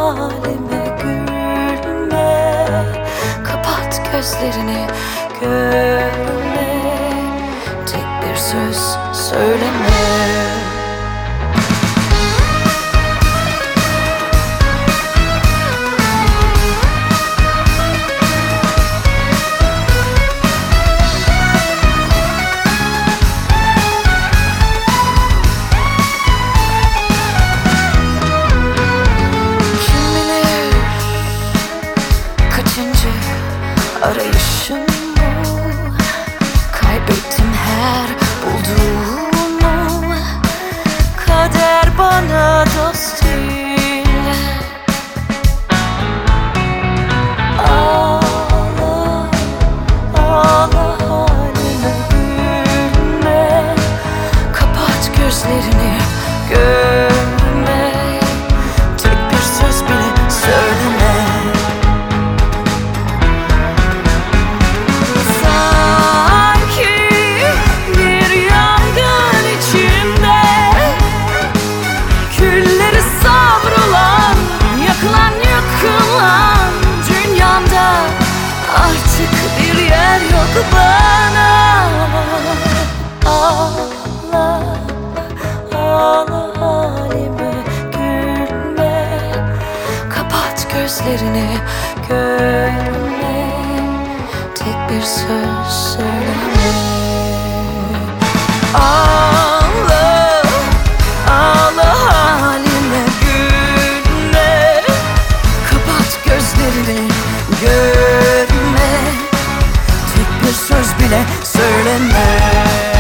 halime gülme. Kapat gözlerini, görme. Tek bir söz söyleme. Arayışım bu, kaybettim her bulduğumu. Kader bana dost değil. Ağla, ağla halime gülme. Kapat gözlerini, görme. Tek bir söz bile söyleme. Artık bir yer yok bana. Ağla, ağla halime gülme. Kapat gözlerini, görme. Tek bir söz söyleme. Ağla, ağla halime gülme. Kapat gözlerini, görme. Tek bir söz bile söyleme.